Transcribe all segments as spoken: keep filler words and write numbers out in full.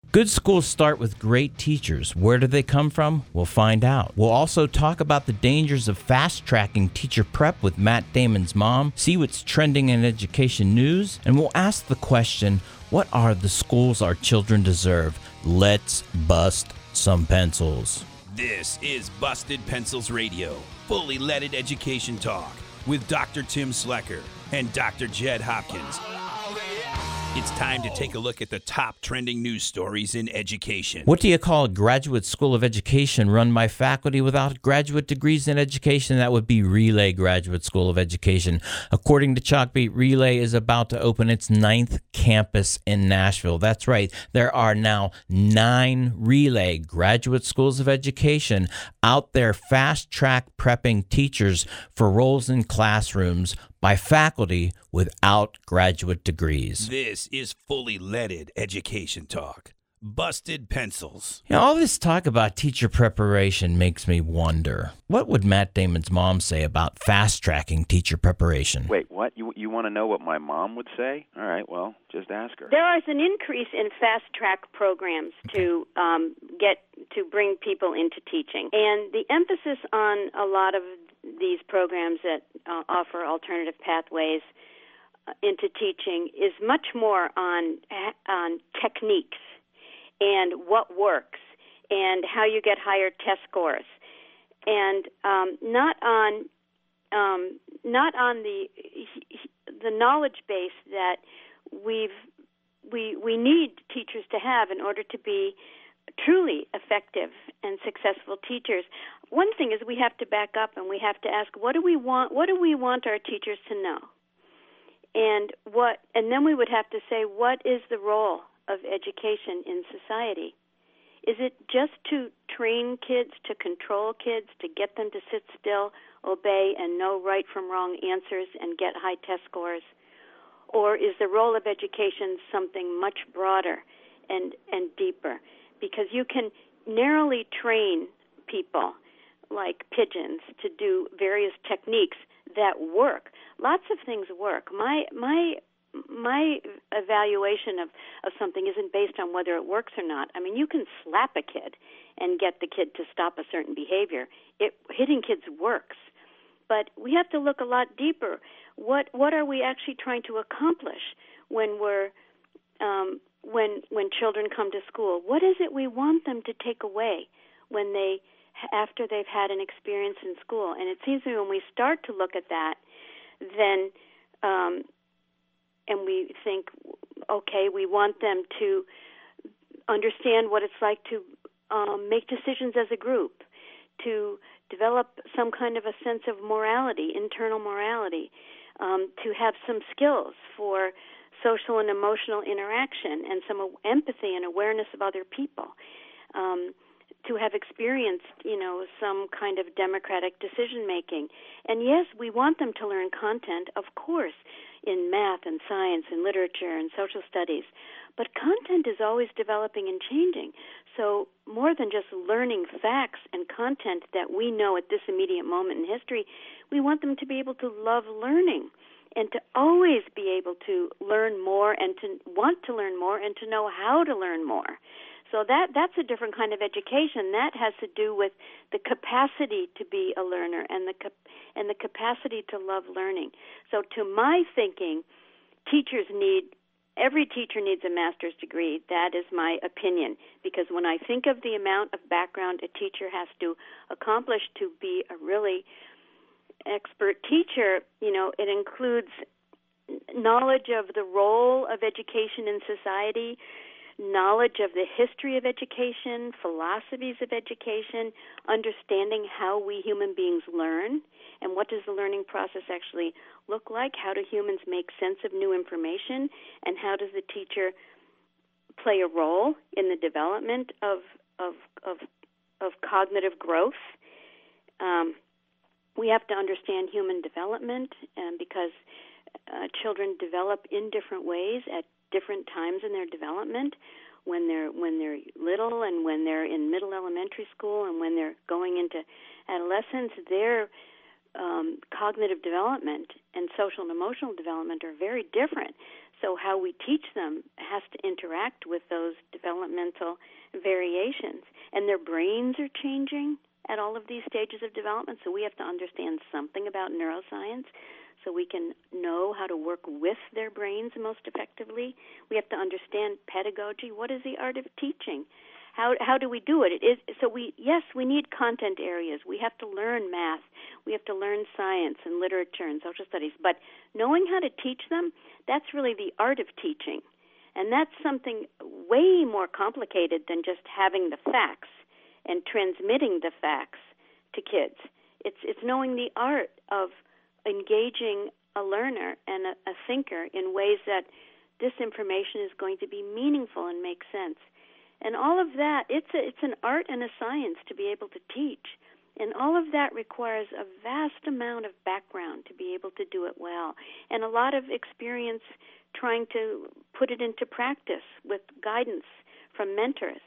Good schools start with great teachers. Where do they come from? We'll find out. We'll also talk about the dangers of fast-tracking teacher prep with Matt Damon's mom, see what's trending in education news, and we'll ask the question, what are the schools our children deserve? Let's bust some pencils. This is Busted Pencils Radio, fully leaded education talk with Doctor Tim Slecker and Doctor Jed Hopkins. It's time to take a look at the top trending news stories in education. What do you call a graduate school of education run by faculty without graduate degrees in education? That would be Relay Graduate School of Education. According to Chalkbeat, Relay is about to open its ninth campus in Nashville. That's right. There are now nine Relay Graduate Schools of Education out there fast-track prepping teachers for roles in classrooms by faculty without graduate degrees. This is fully leaded education talk. Busted Pencils. You know, all this talk about teacher preparation makes me wonder, what would Matt Damon's mom say about fast-tracking teacher preparation? Wait, what? You you want to know what my mom would say? All right, well, just ask her. There is an increase in fast-track programs to um, get to bring people into teaching. And the emphasis on a lot of these programs that uh, offer alternative pathways uh, into teaching is much more on on techniques and what works and how you get higher test scores, and um, not on um, not on the the knowledge base that we've we we need teachers to have in order to be truly effective and successful teachers. One thing is we have to back up and we have to ask, what do we want what do we want our teachers to know? And what and then we would have to say, what is the role of education in society? Is it just to train kids, to control kids, to get them to sit still, obey, and know right from wrong answers and get high test scores? Or is the role of education something much broader and, and deeper? Because you can narrowly train people like pigeons to do various techniques that work. Lots of things work. My my my evaluation of, of something isn't based on whether it works or not. I mean, you can slap a kid and get the kid to stop a certain behavior. It, hitting kids works. But we have to look a lot deeper. What what are we actually trying to accomplish when we're um, when when children come to school? What is it we want them to take away when they after they've had an experience in school? And it seems to me when we start to look at that, then um, and we think, okay, we want them to understand what it's like to um, make decisions as a group, to develop some kind of a sense of morality, internal morality, um, to have some skills for social and emotional interaction and some empathy and awareness of other people, um, to have experienced, you know, some kind of democratic decision-making. And yes, we want them to learn content, of course, in math and science and literature and social studies. But content is always developing and changing. So more than just learning facts and content that we know at this immediate moment in history, we want them to be able to love learning and to always be able to learn more and to want to learn more and to know how to learn more. So that that's a different kind of education. That has to do with the capacity to be a learner and the cap- and the capacity to love learning. So to my thinking, teachers need, every teacher needs a master's degree. That is my opinion, because when I think of the amount of background a teacher has to accomplish to be a really expert teacher, you know, it includes knowledge of the role of education in society, knowledge of the history of education, philosophies of education, understanding how we human beings learn, and what does the learning process actually look like, how do humans make sense of new information, and how does the teacher play a role in the development of of of, of cognitive growth. Um, we have to understand human development, um, because uh, children develop in different ways at different times in their development, when they're when they're little and when they're in middle elementary school and when they're going into adolescence. Their um, cognitive development and social and emotional development are very different. So how we teach them has to interact with those developmental variations. And their brains are changing at all of these stages of development, so we have to understand something about neuroscience so we can know how to work with their brains most effectively. We have to understand pedagogy. What is the art of teaching? How how do we do it? It is so we yes, we need content areas. We have to learn math. We have to learn science and literature and social studies. But knowing how to teach them, that's really the art of teaching. And that's something way more complicated than just having the facts and transmitting the facts to kids. It's it's knowing the art of engaging a learner and a, a thinker in ways that this information is going to be meaningful and make sense. And all of that, it's a, it's an art and a science to be able to teach. And all of that requires a vast amount of background to be able to do it well, and a lot of experience trying to put it into practice with guidance from mentors.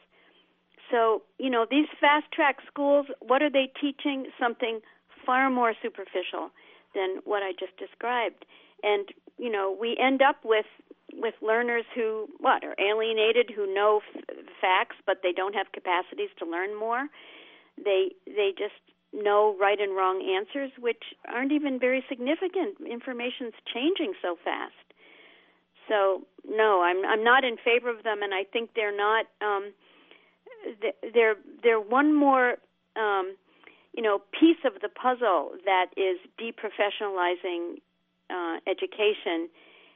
So, you know, these fast-track schools, what are they teaching? Something far more superficial than what I just described. And, you know, we end up with with learners who, what, are alienated, who know f- facts, but they don't have capacities to learn more. They they just know right and wrong answers, which aren't even very significant. Information's changing so fast. So, no, I'm I'm not in favor of them, and I think they're not, um, they're, they're one more, um, you know, piece of the puzzle that is deprofessionalizing uh, education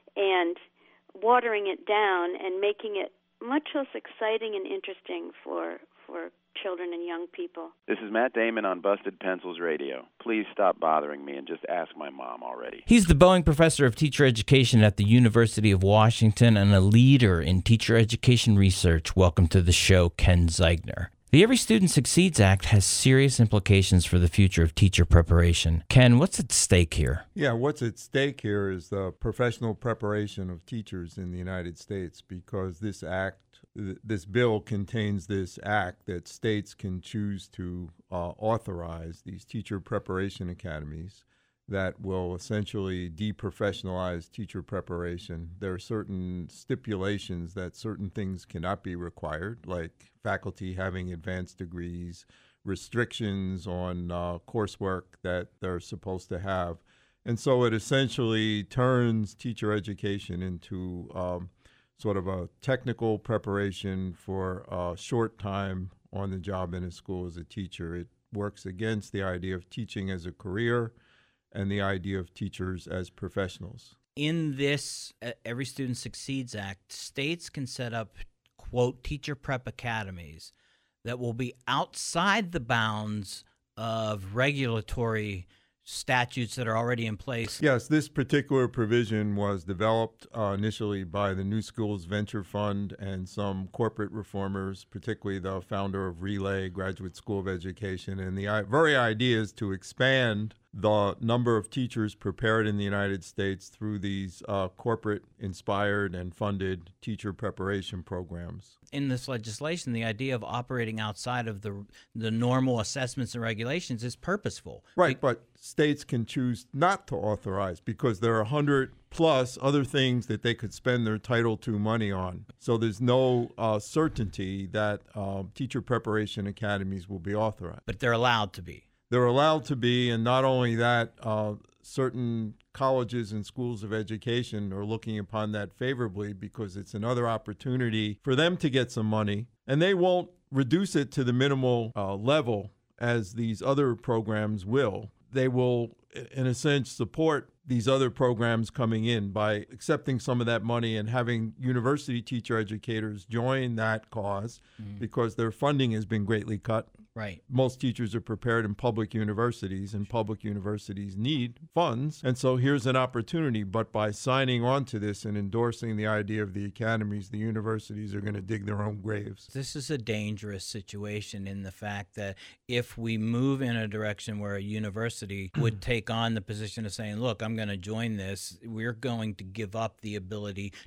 and watering it down and making it much less exciting and interesting for for children and young people. This is Matt Damon on Busted Pencils Radio. Please stop bothering me and just ask my mom already. He's the Boeing Professor of Teacher Education at the University of Washington and a leader in teacher education research. Welcome to the show, Ken Zeigner. The Every Student Succeeds Act has serious implications for the future of teacher preparation. Ken, what's at stake here? Yeah, what's at stake here is the professional preparation of teachers in the United States, because this act, this bill contains this act that states can choose to uh, authorize these teacher preparation academies that will essentially deprofessionalize teacher preparation. There are certain stipulations that certain things cannot be required, like faculty having advanced degrees, restrictions on uh, coursework that they're supposed to have. And so it essentially turns teacher education into um, sort of a technical preparation for a short time on the job in a school as a teacher. It works against the idea of teaching as a career and the idea of teachers as professionals. In this uh, Every Student Succeeds Act, states can set up, quote, teacher prep academies that will be outside the bounds of regulatory statutes that are already in place. Yes, this particular provision was developed uh, initially by the New Schools Venture Fund and some corporate reformers, particularly the founder of Relay Graduate School of Education. And the very idea is to expand the number of teachers prepared in the United States through these uh, corporate-inspired and funded teacher preparation programs. In this legislation, the idea of operating outside of the the normal assessments and regulations is purposeful. Right, but states can choose not to authorize because there are one hundred plus other things that they could spend their Title two money on. So there's no uh, certainty that uh, teacher preparation academies will be authorized. But they're allowed to be. They're allowed to be, and not only that, uh, certain colleges and schools of education are looking upon that favorably because it's another opportunity for them to get some money, and they won't reduce it to the minimal uh, level as these other programs will. They will, in a sense, support these other programs coming in by accepting some of that money and having university teacher educators join that cause mm. because their funding has been greatly cut. Right. Most teachers are prepared in public universities, and public universities need funds. And so here's an opportunity. But by signing on to this and endorsing the idea of the academies, the universities are going to dig their own graves. This is a dangerous situation in the fact that if we move in a direction where a university would take on the position of saying, look, I'm going to join this, we're going to give up the ability to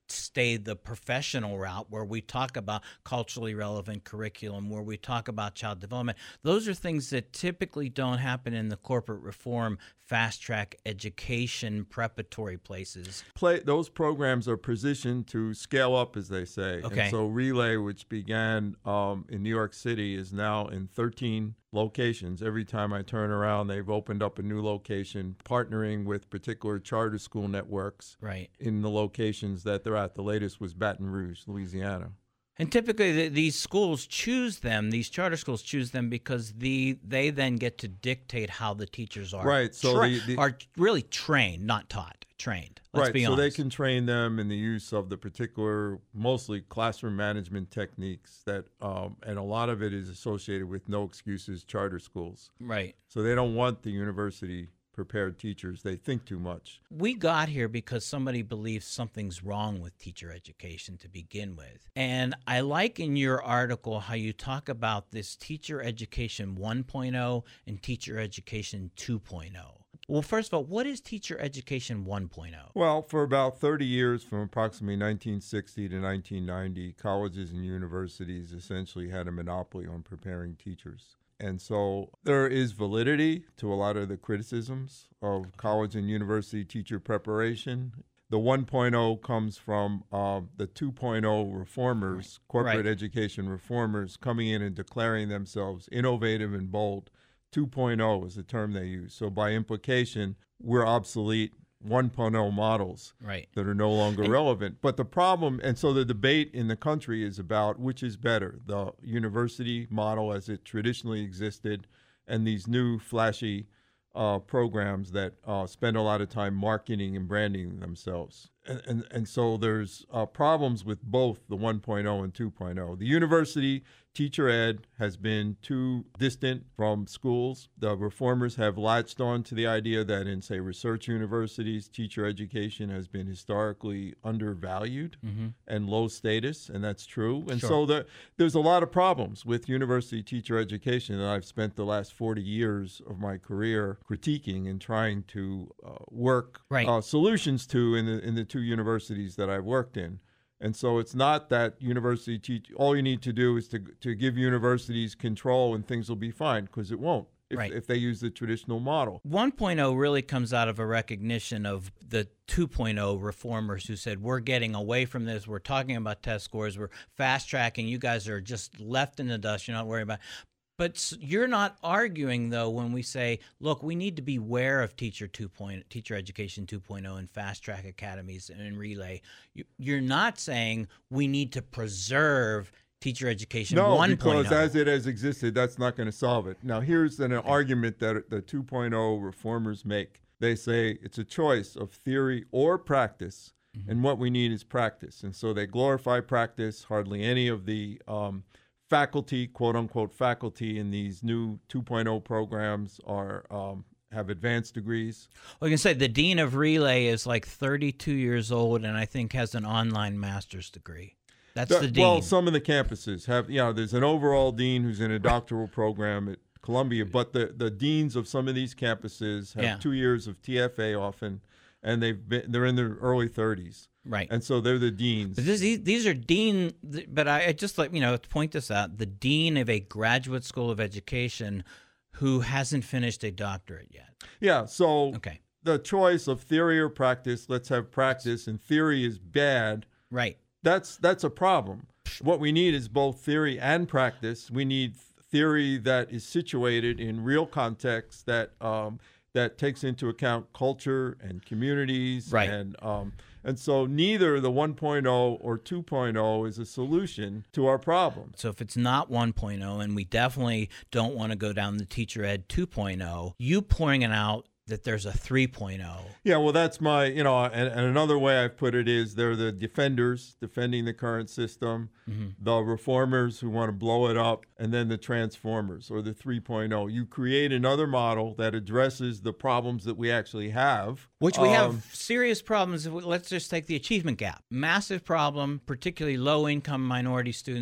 stay the professional route where we talk about culturally relevant curriculum, where we talk about child development. Those are things that typically don't happen in the corporate reform, fast track education, preparatory places. Play, those programs are positioned to scale up, as they say. Okay. And so Relay, which began um, in New York City, is now in thirteen locations. Every time I turn around, they've opened up a new location, partnering with particular charter school networks Right. in the locations that they're at. The latest was Baton Rouge, Louisiana. And typically, the, these schools choose them. These charter schools choose them because the they then get to dictate how the teachers are Right, so tra- the- the- are really trained, not taught. Trained. Let's right, be so honest. they can train them in the use of the particular, mostly classroom management techniques that, um, and a lot of it is associated with no excuses charter schools. Right. So they don't want the university prepared teachers. They think too much. We got here because somebody believes something's wrong with teacher education to begin with. And I like in your article how you talk about this teacher education one point oh and teacher education two point oh. Well, first of all, what is teacher education one point oh? Well, for about thirty years, from approximately nineteen sixty to nineteen ninety, colleges and universities essentially had a monopoly on preparing teachers. And so there is validity to a lot of the criticisms of college and university teacher preparation. The one point oh comes from uh, the two point oh reformers, corporate Right. education reformers, coming in and declaring themselves innovative and bold. two point oh is the term they use. So by implication, we're obsolete one point oh models Right. that are no longer relevant. But the problem, and so the debate in the country is about which is better, the university model as it traditionally existed and these new flashy uh, programs that uh, spend a lot of time marketing and branding themselves. And, and, and so there's uh, problems with both the one point oh and two point oh. The university teacher ed has been too distant from schools. The reformers have latched on to the idea that in, say, research universities, teacher education has been historically undervalued Mm-hmm. and low status, and that's true. And Sure. so the, there's a lot of problems with university teacher education that I've spent the last forty years of my career critiquing and trying to uh, work Right. uh, solutions to in the in the two universities that I've worked in. And so it's not that university teach. All you need to do is to to give universities control, and things will be fine, because it won't if Right. if they use the traditional model. one point oh really comes out of a recognition of the two point oh reformers who said, we're getting away from this. We're talking about test scores. We're fast tracking. You guys are just left in the dust. You're not worried about it. But s- you're not arguing, though, when we say, look, we need to be aware of teacher two point, teacher education two point oh and fast track academies and Relay. You, you're not saying we need to preserve teacher education No, one point oh. because as it has existed, that's not going to solve it. Now, here's an argument that the two point oh reformers make. They say it's a choice of theory or practice, Mm-hmm. and what we need is practice. And so they glorify practice. Hardly any of the um, faculty, quote unquote faculty, in these new two point oh programs are um, have advanced degrees. Well, you can say the dean of Relay is like thirty-two years old and I think has an online master's degree. That's the, The- dean. Well, some of the campuses have, you know, there's an overall dean who's in a doctoral program at Columbia, but the, the deans of some of these campuses have Yeah. two years of T F A often, and they've been, they're in their early thirties. Right. And so they're the deans. But this, these, these are dean, but I, I just like, you know, to point this out, the dean of a graduate school of education who hasn't finished a doctorate yet. Yeah, so Okay. the choice of theory or practice, let's have practice, and theory is bad. Right. That's that's a problem. What we need is both theory and practice. We need theory that is situated in real context, that um, that takes into account culture and communities. Right. And um, and so neither the one point oh or two point oh is a solution to our problem. So if it's not one point oh, and we definitely don't want to go down the teacher ed two point oh, you pouring it out that there's a three point oh. Yeah, well, that's my, you know, and, and another way I've put it is they're the defenders defending the current system, Mm-hmm. the reformers who want to blow it up, and then the transformers, or the three point oh. You create another model that addresses the problems that we actually have. Which we Um, have serious problems. Let's just take the achievement gap. Massive problem, particularly low-income minority students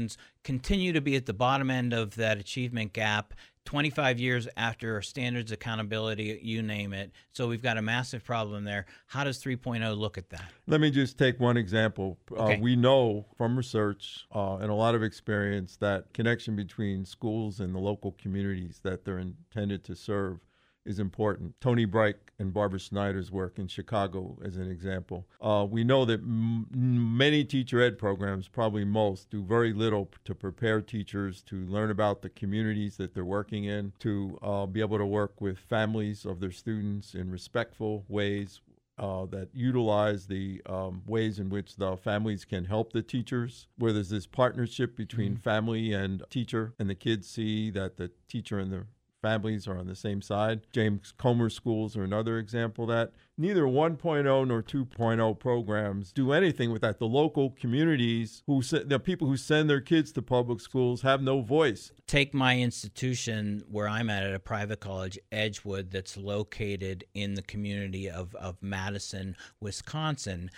continue to be at the bottom end of that achievement gap twenty-five years after standards, accountability, you name it. So we've got a massive problem there. How does three point oh look at that? Let me just take one example. Okay. Uh, we know from research uh, and a lot of experience that connection between schools and the local communities that they're intended to serve is important. Tony Bright and Barbara Schneider's work in Chicago as an example. Uh, we know that m- many teacher ed programs, probably most, do very little to prepare teachers to learn about the communities that they're working in, to uh, be able to work with families of their students in respectful ways uh, that utilize the um, ways in which the families can help the teachers, where there's this partnership between mm-hmm. family and teacher, and the kids see that the teacher and the families are on the same side. James Comer schools are another example of that. Neither one point oh nor two point oh programs do anything with that. The local communities, who the people who send their kids to public schools, have no voice. Take my institution where I'm at, at a private college, Edgewood, that's located in the community of, of Madison, Wisconsin.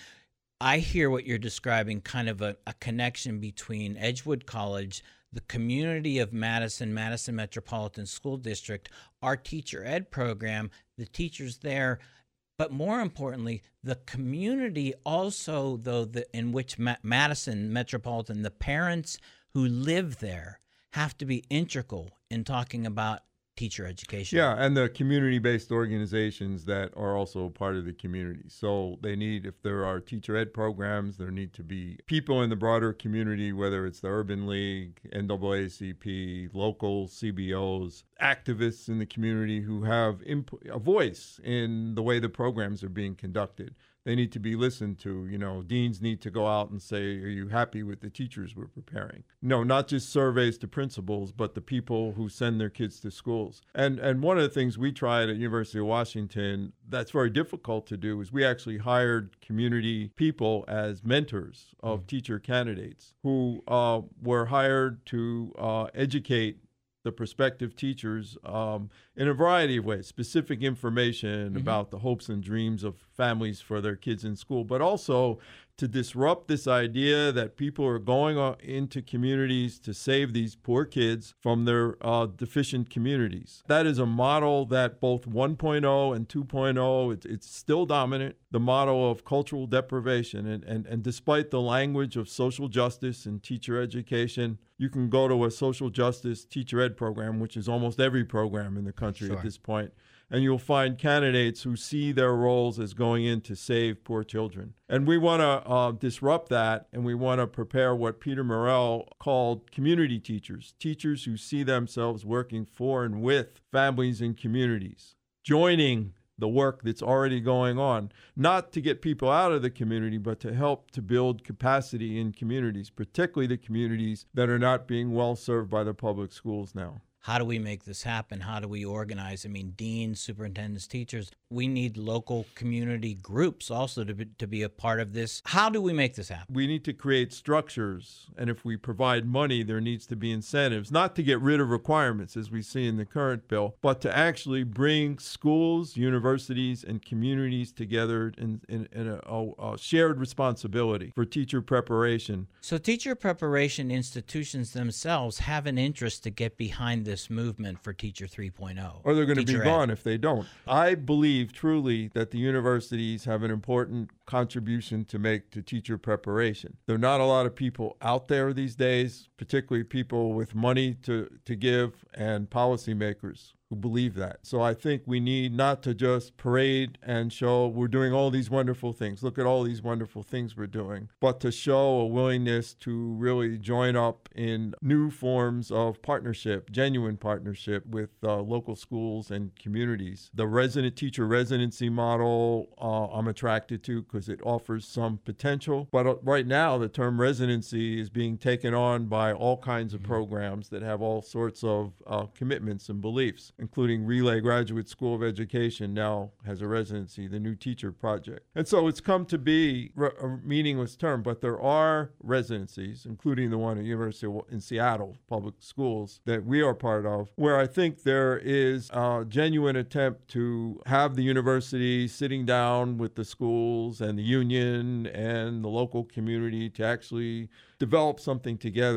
I hear what you're describing, kind of a, a connection between Edgewood College, the community of Madison, Madison Metropolitan School District, our teacher ed program, the teachers there, but more importantly, the community also, though, the, in which Ma- Madison Metropolitan, the parents who live there have to be integral in talking about teacher education. Yeah, and the community-based organizations that are also part of the community. So they need, if there are teacher ed programs, there need to be people in the broader community, whether it's the Urban League, N double A C P, local C B Os, activists in the community who have input, a voice in the way the programs are being conducted. They need to be listened to. You know, deans need to go out and say, are you happy with the teachers we're preparing? No, not just surveys to principals, but the people who send their kids to schools. And and one of the things we tried at University of Washington that's very difficult to do is we actually hired community people as mentors of mm-hmm. teacher candidates who uh, were hired to uh, educate the prospective teachers um, in a variety of ways, specific information mm-hmm. about the hopes and dreams of families for their kids in school, but also to disrupt this idea that people are going into communities to save these poor kids from their uh, deficient communities. That is a model that both one point oh and two point oh, it's, it's still dominant, the model of cultural deprivation. And, and, and despite the language of social justice and teacher education, you can go to a social justice teacher ed program, which is almost every program in the country sure. at this point, and you'll find candidates who see their roles as going in to save poor children. And we want to uh, disrupt that, and we want to prepare what Peter Morrell called community teachers, teachers who see themselves working for and with families and communities, joining the work that's already going on, not to get people out of the community, but to help to build capacity in communities, particularly the communities that are not being well served by the public schools now. How do we make this happen? How do we organize? I mean, deans, superintendents, teachers, we need local community groups also to be, to be a part of this. How do we make this happen? We need to create structures, and if we provide money, there needs to be incentives, not to get rid of requirements as we see in the current bill, but to actually bring schools, universities, and communities together in, in, in a, a, a shared responsibility for teacher preparation. So teacher preparation institutions themselves have an interest to get behind this movement for Teacher three point oh. Or they're going to be gone ed. if they don't. I believe truly that the universities have an important contribution to make to teacher preparation. There are not a lot of people out there these days, particularly people with money to, to give and policymakers who believe that. So I think we need not to just parade and show we're doing all these wonderful things. Look at all these wonderful things we're doing, but to show a willingness to really join up in new forms of partnership, genuine partnership with uh, local schools and communities. The resident teacher residency model uh, I'm attracted to because it offers some potential. But uh, right now, the term residency is being taken on by all kinds of programs that have all sorts of uh, commitments and beliefs, including Relay Graduate School of Education now has a residency, the New Teacher Project. And so it's come to be a meaningless term, but there are residencies, including the one at University of, in Seattle Public Schools that we are part of, where I think there is a genuine attempt to have the university sitting down with the schools and the union and the local community to actually develop something together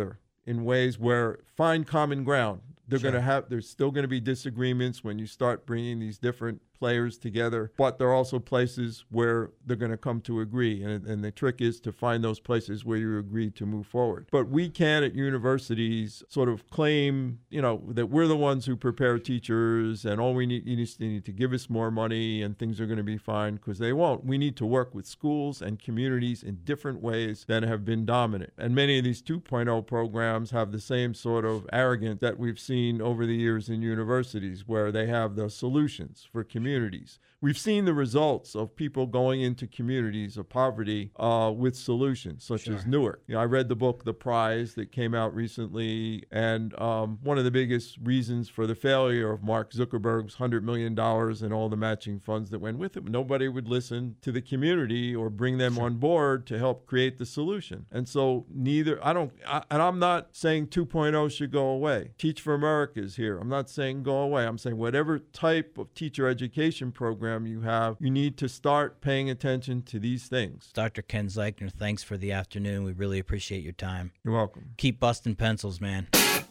in ways where find common ground. They're Sure. going to have, there's still going to be disagreements when you start bringing these different players together, but there are also places where they're going to come to agree. And, and the trick is to find those places where you agree to move forward. But we can at universities sort of claim, you know, that we're the ones who prepare teachers and all we need, you need to give us more money and things are going to be fine, because they won't. We need to work with schools and communities in different ways that have been dominant. And many of these two point oh programs have the same sort of arrogance that we've seen over the years in universities, where they have the solutions for communities. Communities. We've seen the results of people going into communities of poverty uh, with solutions, such Sure. as Newark. You know, I read the book The Prize that came out recently, and um, one of the biggest reasons for the failure of Mark Zuckerberg's one hundred million dollars and all the matching funds that went with it, nobody would listen to the community or bring them sure. on board to help create the solution. And so neither, I don't, I, and I'm not saying two point oh should go away. Teach for America is here. I'm not saying go away. I'm saying whatever type of teacher education program you have, you need to start paying attention to these things. Doctor Ken Zeichner, thanks for the afternoon. We really appreciate your time. You're welcome. Keep busting pencils, man.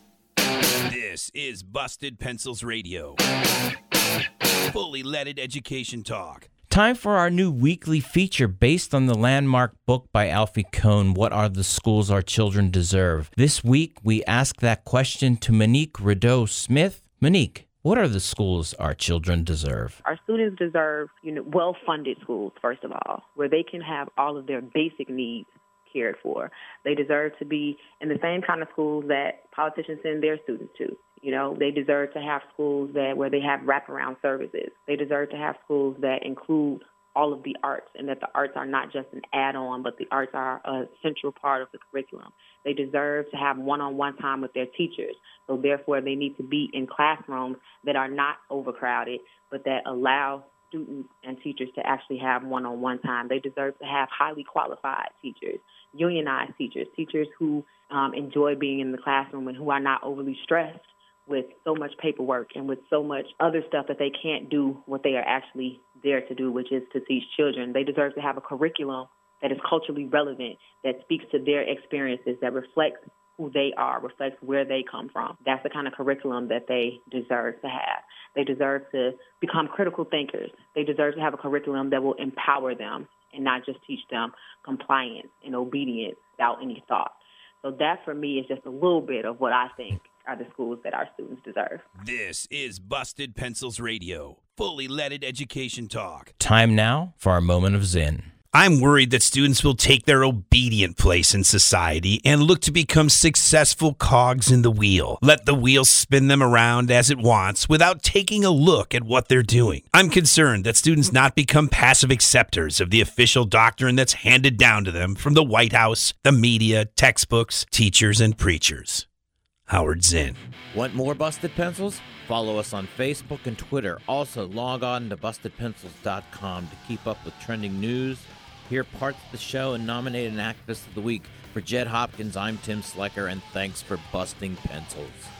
This is Busted Pencils Radio. Fully leaded education talk. Time for our new weekly feature based on the landmark book by Alfie Kohn, What Are the Schools Our Children Deserve? This week, we ask that question to Monique Rideau-Smith. Monique, what are the schools our children deserve? Our students deserve, you know, well-funded schools, first of all, where they can have all of their basic needs cared for. They deserve to be in the same kind of schools that politicians send their students to. You know, they deserve to have schools that where they have wraparound services. They deserve to have schools that include all of the arts, and that the arts are not just an add-on, but the arts are a central part of the curriculum. They deserve to have one-on-one time with their teachers. So therefore, they need to be in classrooms that are not overcrowded, but that allow students and teachers to actually have one-on-one time. They deserve to have highly qualified teachers, unionized teachers, teachers who um, enjoy being in the classroom and who are not overly stressed with so much paperwork and with so much other stuff that they can't do what they are actually there to do, which is to teach children. They deserve to have a curriculum that is culturally relevant, that speaks to their experiences, that reflects who they are, reflects where they come from. That's the kind of curriculum that they deserve to have. They deserve to become critical thinkers. They deserve to have a curriculum that will empower them and not just teach them compliance and obedience without any thought. So that, for me, is just a little bit of what I think are the schools that our students deserve. This is Busted Pencils Radio, fully leaded education talk. Time now for our moment of Zen. I'm worried that students will take their obedient place in society and look to become successful cogs in the wheel. Let the wheel spin them around as it wants without taking a look at what they're doing. I'm concerned that students not become passive acceptors of the official doctrine that's handed down to them from the White House, the media, textbooks, teachers, and preachers. Howard Zinn. Want more Busted Pencils? Follow us on Facebook and Twitter. Also, log on to busted pencils dot com to keep up with trending news, hear parts of the show, and nominate an Activist of the Week. For Jed Hopkins, I'm Tim Slecker, and thanks for busting pencils.